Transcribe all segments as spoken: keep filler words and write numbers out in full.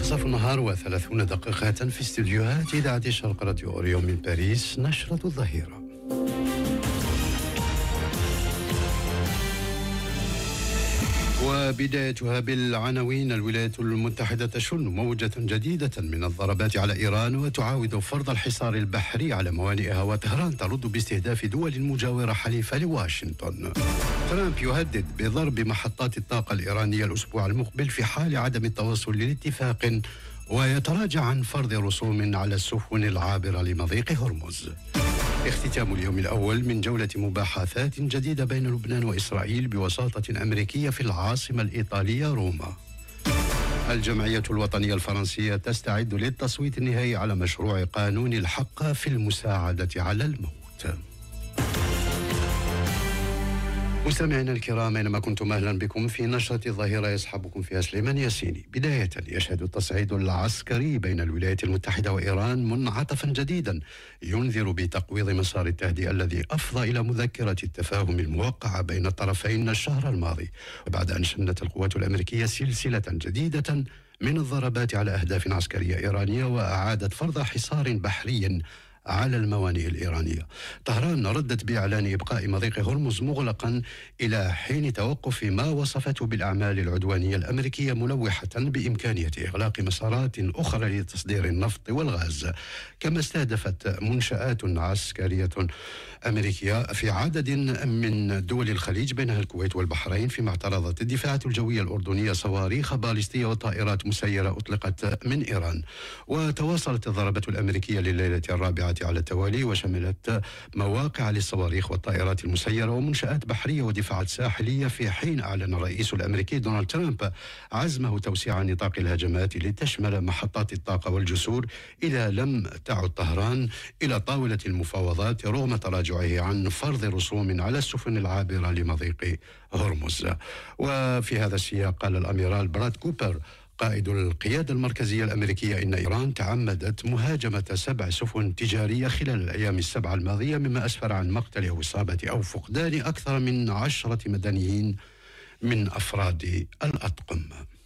منتصف النهار وثلاثون دقيقة في استديوهات إذاعة شرق راديو أوريو من باريس. نشرة الظهيرة. وبدايتها بالعناوين. الولايات المتحدة تشن موجة جديدة من الضربات على إيران وتعاود فرض الحصار البحري على موانئها، وطهران ترد باستهداف دول مجاورة حليفة لواشنطن. ترامب يهدد بضرب محطات الطاقة الإيرانية الأسبوع المقبل في حال عدم التوصل لاتفاق، ويتراجع عن فرض رسوم على السفن العابرة لمضيق هرمز. اختتام اليوم الأول من جولة مباحثات جديدة بين لبنان وإسرائيل بوساطة أمريكية في العاصمة الإيطالية روما. الجمعية الوطنية الفرنسية تستعد للتصويت النهائي على مشروع قانون الحق في المساعدة على الموت. مستمعينا الكرام أينما كنتم، أهلا بكم في نشرة الظهيرة يصحبكم فيها سليمان ياسيني. بداية، يشهد التصعيد العسكري بين الولايات المتحدة وإيران منعطفا جديدا ينذر بتقويض مسار التهدئة الذي أفضى إلى مذكرة التفاهم الموقعة بين الطرفين الشهر الماضي، وبعد أن شنت القوات الأمريكية سلسلة جديدة من الضربات على أهداف عسكرية إيرانية، وأعادت فرض حصار بحري على الموانئ الإيرانية. طهران ردت بإعلان إبقاء مضيق هرمز مغلقا إلى حين توقف ما وصفته بالأعمال العدوانية الأمريكية، ملوحة بإمكانية إغلاق مسارات أخرى لتصدير النفط والغاز. كما استهدفت منشآت عسكرية أمريكية في عدد من دول الخليج بينها الكويت والبحرين، فيما اعترضت الدفاعات الجوية الأردنية صواريخ باليستية وطائرات مسيرة أطلقت من إيران. وتواصلت الضربات الأمريكية لليلة الرابعة على التوالي، وشملت مواقع للصواريخ والطائرات المسيرة ومنشآت بحرية ودفاعات ساحلية، في حين أعلن الرئيس الأمريكي دونالد ترامب عزمه توسيع نطاق الهجمات لتشمل محطات الطاقة والجسور إذا لم تعد طهران إلى طاولة المفاوضات رغم تراجعه عن فرض رسوم على السفن العابرة لمضيق هرمز. وفي هذا السياق قال الأميرال براد كوبر قائد القيادة المركزية الأمريكية إن إيران تعمدت مهاجمة سبع سفن تجارية خلال الأيام السبعة الماضية، مما أسفر عن مقتل أو إصابة أو فقدان أكثر من عشرة مدنيين من أفراد الأطقم.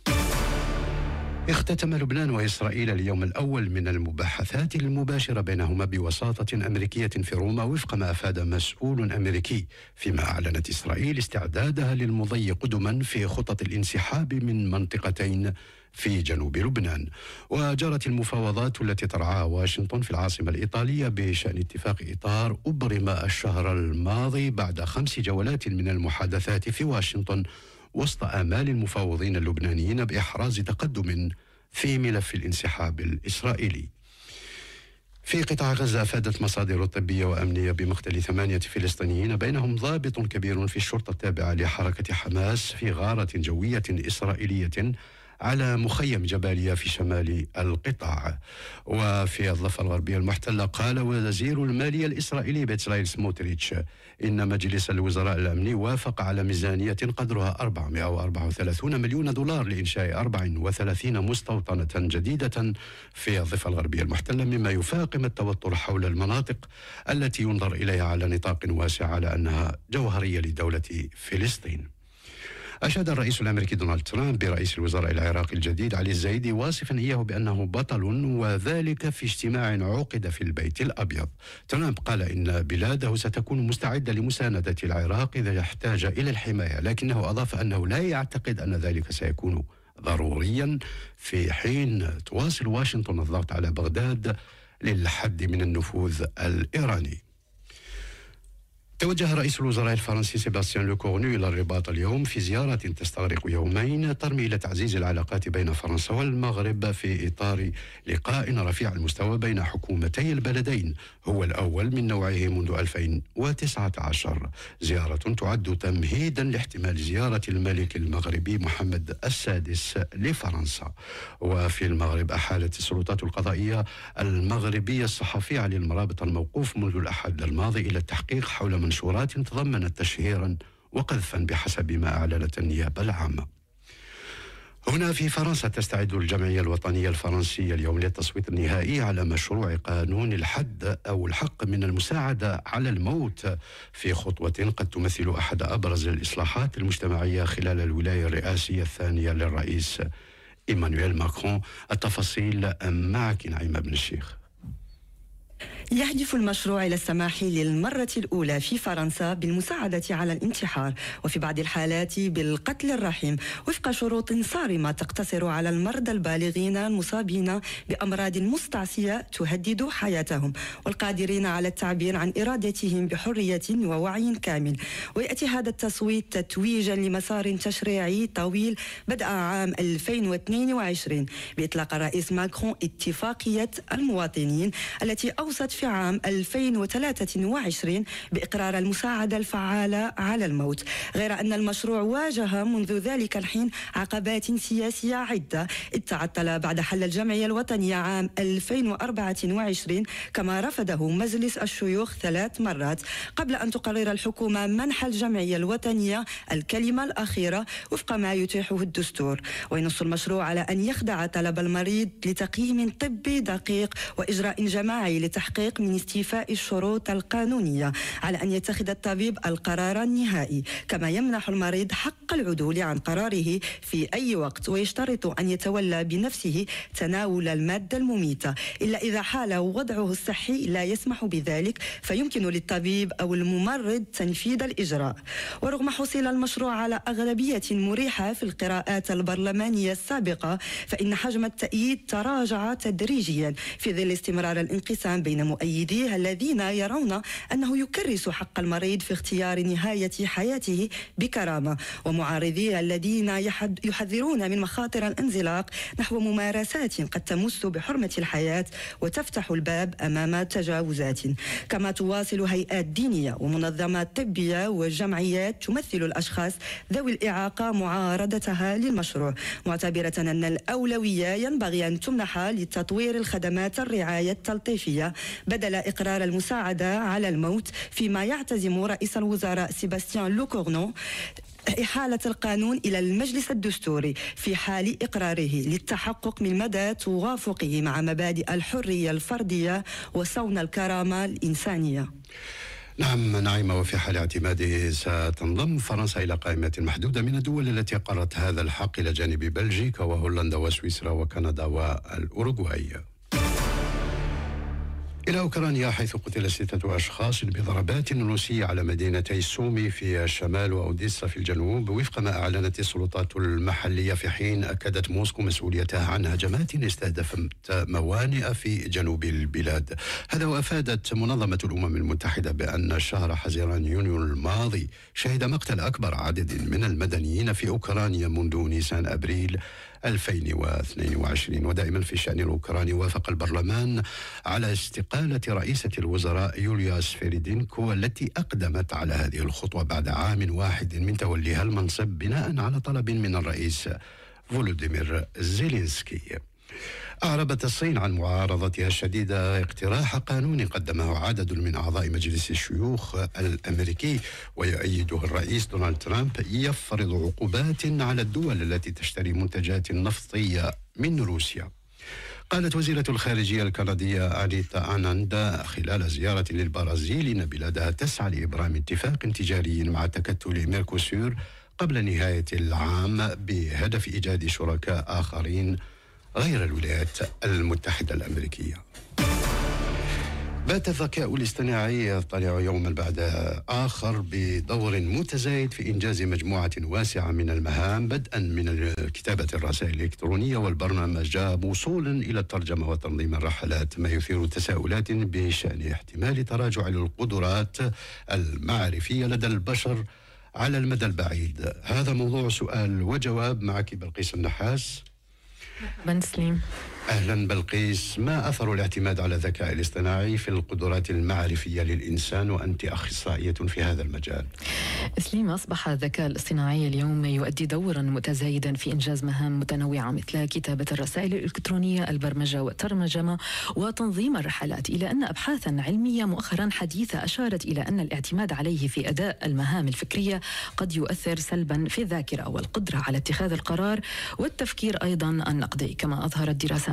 اختتم لبنان وإسرائيل اليوم الأول من المباحثات المباشرة بينهما بوساطة أمريكية في روما، وفق ما أفاد مسؤول أمريكي، فيما أعلنت إسرائيل استعدادها للمضي قدما في خطط الانسحاب من منطقتين في جنوب لبنان. وجرت المفاوضات التي ترعاها واشنطن في العاصمة الإيطالية بشأن اتفاق إطار أبرم الشهر الماضي بعد خمس جولات من المحادثات في واشنطن، وسط آمال المفاوضين اللبنانيين بإحراز تقدم في ملف الانسحاب الإسرائيلي. في قطاع غزة، أفادت مصادر طبية وأمنية بمقتل ثمانية فلسطينيين بينهم ضابط كبير في الشرطة التابعة لحركة حماس في غارة جوية إسرائيلية على مخيم جباليا في شمال القطاع. وفي الضفة الغربية المحتلة، قال وزير المالية الإسرائيلي بيتسلايل سموتريتش إن مجلس الوزراء الأمني وافق على ميزانية قدرها أربعمائة وأربعة وثلاثين مليون دولار لإنشاء أربع وثلاثين مستوطنة جديدة في الضفة الغربية المحتلة، مما يفاقم التوتر حول المناطق التي ينظر إليها على نطاق واسع على أنها جوهرية لدولة فلسطين. أشاد الرئيس الأمريكي دونالد ترامب برئيس الوزراء العراقي الجديد علي الزايدي، واصفا إياه بأنه بطل، وذلك في اجتماع عقد في البيت الأبيض. ترامب قال إن بلاده ستكون مستعدة لمساندة العراق إذا احتاج إلى الحماية، لكنه أضاف أنه لا يعتقد أن ذلك سيكون ضروريا، في حين تواصل واشنطن الضغط على بغداد للحد من النفوذ الإيراني. توجه رئيس الوزراء الفرنسي سيباستيان لوكورنو إلى الرباط اليوم في زيارة تستغرق يومين ترمي إلى تعزيز العلاقات بين فرنسا والمغرب في إطار لقاء رفيع المستوى بين حكومتي البلدين، هو الأول من نوعه منذ ألفين وتسعة عشر. زيارة تعد تمهيدا لاحتمال زيارة الملك المغربي محمد السادس لفرنسا. وفي المغرب، أحالت السلطات القضائية المغربية الصحفي علي المرابط الموقوف منذ الأحد الماضي إلى التحقيق حول منشورات تضمنت تشهيرا وقذفا بحسب ما أعلنت النيابة العامة. هنا في فرنسا، تستعد الجمعية الوطنية الفرنسية اليوم للتصويت النهائي على مشروع قانون الحد أو الحق من المساعدة على الموت، في خطوة قد تمثل أحد أبرز الإصلاحات المجتمعية خلال الولاية الرئاسية الثانية للرئيس إيمانويل ماكرون. التفاصيل معك نعيمة بن الشيخ. يهدف المشروع إلى السماح للمرة الأولى في فرنسا بالمساعدة على الانتحار وفي بعض الحالات بالقتل الرحيم وفق شروط صارمة تقتصر على المرضى البالغين المصابين بأمراض مستعصية تهدد حياتهم والقادرين على التعبير عن إرادتهم بحرية ووعي كامل. ويأتي هذا التصويت تتويجا لمسار تشريعي طويل بدأ عام ألفين واثنين وعشرين بإطلاق الرئيس ماكرون اتفاقية المواطنين التي أوصت في عام ألفين وثلاثة وعشرين بإقرار المساعدة الفعالة على الموت، غير أن المشروع واجه منذ ذلك الحين عقبات سياسية عدة إذ تعطل بعد حل الجمعية الوطنية عام ألفين وأربعة وعشرين كما رفضه مجلس الشيوخ ثلاث مرات قبل أن تقرر الحكومة منح الجمعية الوطنية الكلمة الأخيرة وفق ما يتيحه الدستور. وينص المشروع على أن يخضع طلب المريض لتقييم طبي دقيق وإجراء جماعي لتحقيق من استيفاء الشروط القانونية على أن يتخذ الطبيب القرار النهائي، كما يمنح المريض حق العدول عن قراره في أي وقت ويشترط أن يتولى بنفسه تناول المادة المميتة إلا إذا حال وضعه الصحي لا يسمح بذلك فيمكن للطبيب أو الممرض تنفيذ الإجراء. ورغم حصول المشروع على أغلبية مريحة في القراءات البرلمانية السابقة فإن حجم التأييد تراجع تدريجيا في ظل استمرار الانقسام بين مؤيديه الذين يرون أنه يكرس حق المريض في اختيار نهاية حياته بكرامة ومعارضيه الذين يحذرون من مخاطر الانزلاق نحو ممارسات قد تمس بحرمة الحياة وتفتح الباب أمام تجاوزات. كما تواصل هيئات دينية ومنظمات طبية وجمعيات تمثل الأشخاص ذوي الإعاقة معارضتها للمشروع معتبرة أن الأولوية ينبغي أن تمنح لتطوير الخدمات الرعاية التلطيفية بدل إقرار المساعدة على الموت، فيما يعتزم رئيس الوزراء سيباستيان لوكورنو إحالة القانون إلى المجلس الدستوري في حال إقراره للتحقق من مدى توافقه مع مبادئ الحرية الفردية وصون الكرامة الإنسانية. نعم نعيمة، وفي حال اعتماده ستنضم فرنسا إلى قائمة محدودة من الدول التي أقرت هذا الحق إلى جانب بلجيكا وهولندا وسويسرا وكندا والأوروغواي. إلى أوكرانيا حيث قتل ستة أشخاص بضربات روسية على مدينتي سومي في الشمال وأوديسا في الجنوب وفق ما أعلنت السلطات المحلية، في حين أكدت موسكو مسؤوليتها عن هجمات استهدفت موانئ في جنوب البلاد. هذا وأفادت منظمة الأمم المتحدة بأن شهر حزيران يونيو الماضي شهد مقتل أكبر عدد من المدنيين في أوكرانيا منذ نيسان أبريل ألفين واثنين وعشرين. ودائما في الشأن الأوكراني وافق البرلمان على استقالة رئيسة الوزراء يوليا سفيريدينكو التي أقدمت على هذه الخطوة بعد عام واحد من توليها المنصب بناء على طلب من الرئيس فولوديمير زيلينسكي. أعربت الصين عن معارضتها الشديدة اقتراح قانون قدمه عدد من أعضاء مجلس الشيوخ الأمريكي ويؤيده الرئيس دونالد ترامب يفرض عقوبات على الدول التي تشتري منتجات نفطية من روسيا. قالت وزيرة الخارجية الكندية أنيتا آناند خلال زيارة للبرازيل إن بلادها تسعى لإبرام اتفاق تجاري مع تكتل ميركوسور قبل نهاية العام بهدف إيجاد شركاء آخرين غير الولايات المتحدة الأمريكية. بات الذكاء الاصطناعي يطلع يوما بعد آخر بدور متزايد في إنجاز مجموعة واسعة من المهام، بدءا من كتابة الرسائل الإلكترونية والبرنامج وصولا إلى الترجمة وتنظيم الرحلات، ما يثير تساؤلات بشأن احتمال تراجع القدرات المعرفية لدى البشر على المدى البعيد. هذا موضوع سؤال وجواب معك بلقيس النحاس. بن سليم. أهلا بلقيس، ما أثر الاعتماد على الذكاء الاصطناعي في القدرات المعرفية للإنسان وأنت أخصائية في هذا المجال؟ سليم، أصبح الذكاء الاصطناعي اليوم يؤدي دورا متزايدا في إنجاز مهام متنوعة مثل كتابة الرسائل الإلكترونية، البرمجة والترجمة وتنظيم الرحلات، إلى أن أبحاثا علمية مؤخرا حديثة أشارت إلى أن الاعتماد عليه في أداء المهام الفكرية قد يؤثر سلبا في الذاكرة والقدرة على اتخاذ القرار والتفكير أيضا النقدي. كما أظهرت دراسة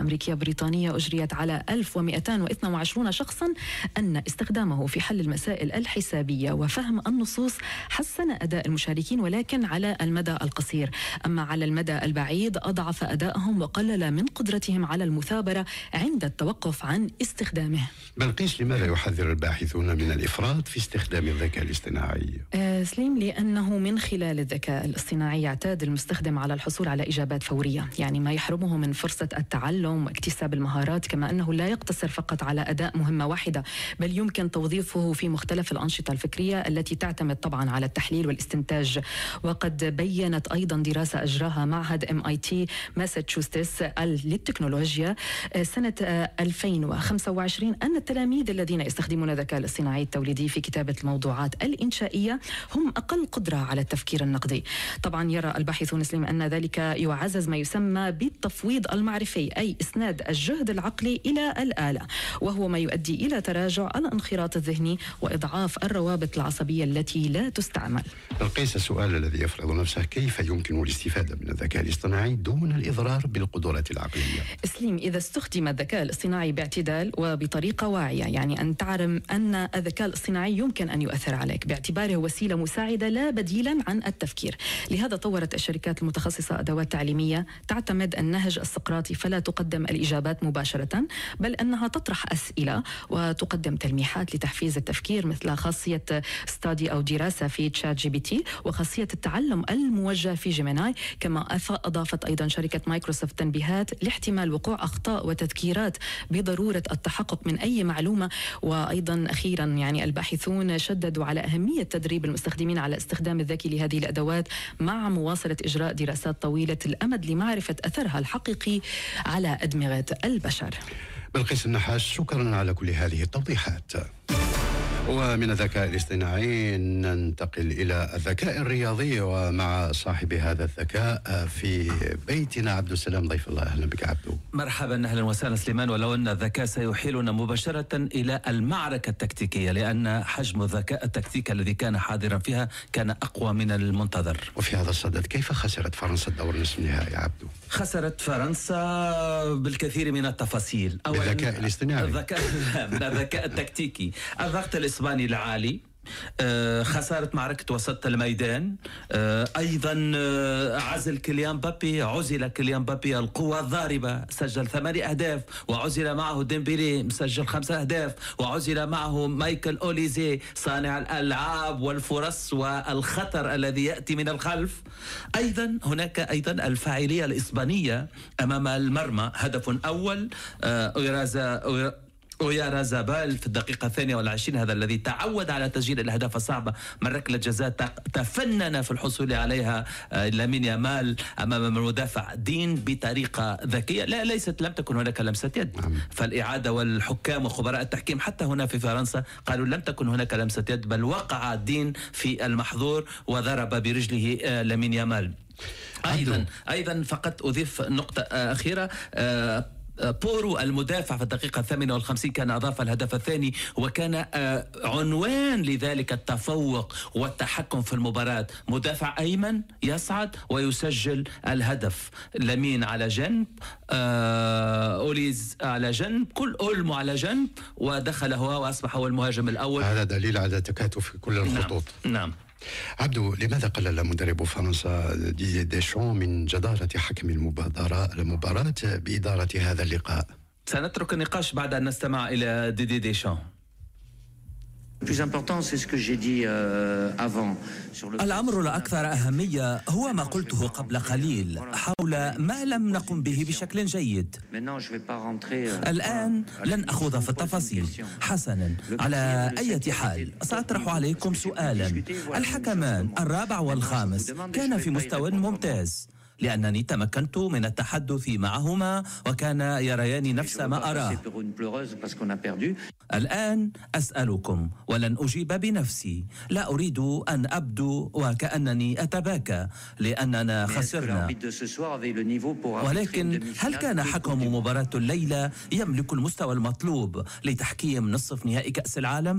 أمريكية بريطانية أجريت على ألف ومئتين واثنين وعشرين شخصا أن استخدامه في حل المسائل الحسابية وفهم النصوص حسن أداء المشاركين، ولكن على المدى القصير. أما على المدى البعيد أضعف أدائهم وقلل من قدرتهم على المثابرة عند التوقف عن استخدامه. بلقيس، لماذا يحذر الباحثون من الإفراط في استخدام الذكاء الاصطناعي؟ آه سليم، لأنه من خلال الذكاء الاصطناعي يعتاد المستخدم على الحصول على إجابات فورية، يعني ما يحرمه من فرصة التعلم واكتساب المهارات، كما أنه لا يقتصر فقط على أداء مهمة واحدة، بل يمكن توظيفه في مختلف الأنشطة الفكرية التي تعتمد طبعا على التحليل والاستنتاج. وقد بيّنت أيضا دراسة أجراها معهد إم آي تي ماساتشوستس للتكنولوجيا سنة ألفين وخمسة وعشرين أن التلاميذ الذين يستخدمون الذكاء الاصطناعي التوليدي في كتابة الموضوعات الإنشائية هم أقل قدرة على التفكير النقدي. طبعا يرى الباحثون سليم أن ذلك يعزز ما يسمى بالتفويض المعرفي، أي إسناد الجهد العقلي إلى الآلة، وهو ما يؤدي إلى تراجع الانخراط الذهني وإضعاف الروابط العصبية التي لا تستعمل. بلقيس، السؤال الذي يفرض نفسه: كيف يمكن الاستفادة من الذكاء الاصطناعي دون الإضرار بالقدرات العقلية؟ سليم، إذا استخدم الذكاء الاصطناعي باعتدال وبطريقة واعية، يعني أن تعلم أن الذكاء الاصطناعي يمكن أن يؤثر عليك باعتباره وسيلة مساعدة لا بديلا عن التفكير. لهذا طورت الشركات المتخصصة أدوات تعليمية تعتمد النهج السقراطي، فلا تقدم الإجابات مباشرة، بل أنها تطرح أسئلة وتقدم تلميحات لتحفيز التفكير، مثل خاصية ستادي أو دراسة في تشات جي بي تي، وخاصية التعلم الموجه في جيميناي. كما أضافت أيضا شركة مايكروسوفت تنبيهات لاحتمال وقوع أخطاء وتذكيرات بضرورة التحقق من أي معلومة. وأيضا أخيرا يعني الباحثون شددوا على أهمية تدريب المستخدمين على استخدام الذكي لهذه الأدوات، مع مواصلة إجراء دراسات طويلة الأمد لمعرفة أثرها الحقيقي على أدمغة البشر. بلقيس النحاس، شكرا على كل هذه التوضيحات. ومن الذكاء الاصطناعي ننتقل إلى الذكاء الرياضي، ومع صاحب هذا الذكاء في بيتنا عبد السلام ضيف الله. أهلا بك عبدو. مرحبا، أهلا وسهلا سليمان. ولو أن الذكاء سيحيلنا مباشرة إلى المعركة التكتيكية، لأن حجم الذكاء التكتيكي الذي كان حاضرا فيها كان أقوى من المنتظر. وفي هذا الصدد، كيف خسرت فرنسا الدور نصف النهائي عبدو؟ خسرت فرنسا بالكثير من التفاصيل. الذكاء الاصطناعي، الذكاء الذكاء التكتيكي، الضغط الإسباني العالي، آه خسارة معركة وسط الميدان، آه أيضا آه عزل كيليان مبابي، عزل كيليان مبابي القوة الضاربة، سجل ثماني أهداف، وعزل معه ديمبيلي مسجل خمسة أهداف، وعزل معه مايكل أوليزي صانع الألعاب والفرص والخطر الذي يأتي من الخلف. أيضا هناك أيضا الفاعلية الإسبانية أمام المرمى، هدف أول آه أويرازا أويارزابال في الدقيقة الثانية والعشرين، هذا الذي تعود على تسجيل الأهداف الصعبة من ركلة جزاء تفنن في الحصول عليها لامين يامال أمام المدافع دين بطريقة ذكية. لا ليست لم تكن هناك لمسة يد، فالإعادة والحكام وخبراء التحكيم حتى هنا في فرنسا قالوا لم تكن هناك لمسة يد، بل وقع دين في المحظور وضرب برجله لامين يامال. أيضا أيضا فقط أضيف نقطة أخيرة، بورو المدافع في الدقيقة الثامنة والخمسين كان أضاف الهدف الثاني، وكان عنوان لذلك التفوق والتحكم في المباراة. مدافع أيمن يصعد ويسجل الهدف، لامين على جنب، أوليز على جنب، كل أولمو على جنب، ودخل هو وأصبح هو المهاجم الأول. هذا دليل على تكاتف في كل الخطوط. نعم, نعم. عبدو، لماذا قلل مدرب فرنسا ديدييه ديشون من جدارة حكم المباراة المباراة بإدارة هذا اللقاء؟ سنترك النقاش بعد أن نستمع إلى ديدييه ديشون. الأمر الأكثر أهمية هو ما قلته قبل قليل حول ما لم نقم به بشكل جيد. الآن لن أخوض في التفاصيل. حسنا، على أي حال سأطرح عليكم سؤالا. الحكمان الرابع والخامس كان في مستوى ممتاز، لأنني تمكنت من التحدث معهما وكان يريان نفس ما أراه. الآن أسألكم ولن أجيب بنفسي، لا أريد أن أبدو وكأنني أتباكى لأننا خسرنا، ولكن هل كان حكم مباراة الليلة يملك المستوى المطلوب لتحكيم نصف نهائي كأس العالم؟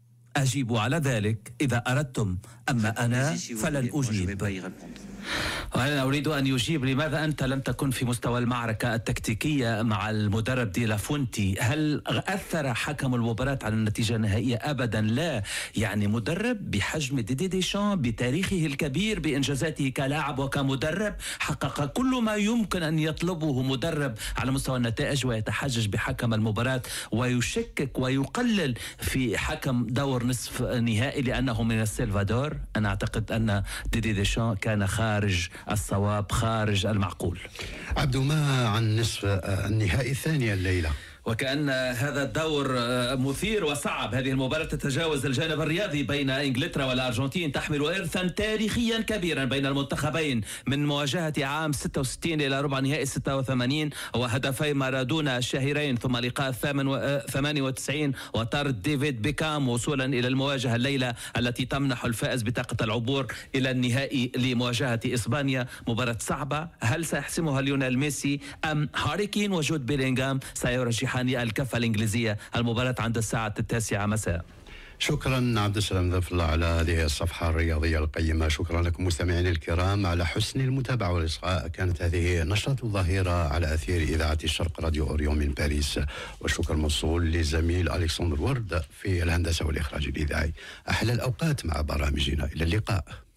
أجيب على ذلك إذا أردتم، أما أنا فلن أجيب. أنا أريد أن يجيب لماذا أنت لم تكن في مستوى المعركة التكتيكية مع المدرب دي لافونتي؟ هل أثر حكم المباراة على النتيجة النهائية؟ أبدا لا. يعني مدرب بحجم ديدي ديشان بتاريخه الكبير بإنجازاته كلاعب وكمدرب حقق كل ما يمكن أن يطلبه مدرب على مستوى النتائج، ويتحجج بحكم المباراة ويشكك ويقلل في حكم دور نصف نهائي لأنه من السلفادور. أنا أعتقد أن ديدي ديشان كان خارج الصواب، خارج المعقول. عبد ما عن نصف النهائي الثاني الليلة؟ وكأن هذا الدور مثير وصعب. هذه المباراة تتجاوز الجانب الرياضي بين إنجلترا والأرجنتين، تحمل إرثا تاريخيا كبيرا بين المنتخبين من مواجهة عام ستة وستين إلى ربع نهائي ستة وثمانين وهدفي مارادونا الشهيرين، ثم لقاء الثامن وثمانية وتسعين وطرد ديفيد بيكام، وصولا إلى المواجهة الليلة التي تمنح الفائز بطاقة العبور إلى النهائي لمواجهة إسبانيا. مباراة صعبة. هل سيحسمها ليونيل ميسي أم هاري كين وجود بيلينغهام سيرجح الكفة الإنجليزية؟ المباراة عند الساعة التاسعة مساء. شكرا عبد السلام ظفر الله على هذه الصفحة الرياضية القيمة. شكرا لكم مستمعين الكرام على حسن المتابعة والإصغاء. كانت هذه نشرة الظهيرة على أثير إذاعة الشرق راديو أوريون من باريس، والشكر موصول للزميل ألكسندر ورد في الهندسة والإخراج الإذاعي. أحلى الأوقات مع برامجنا، إلى اللقاء.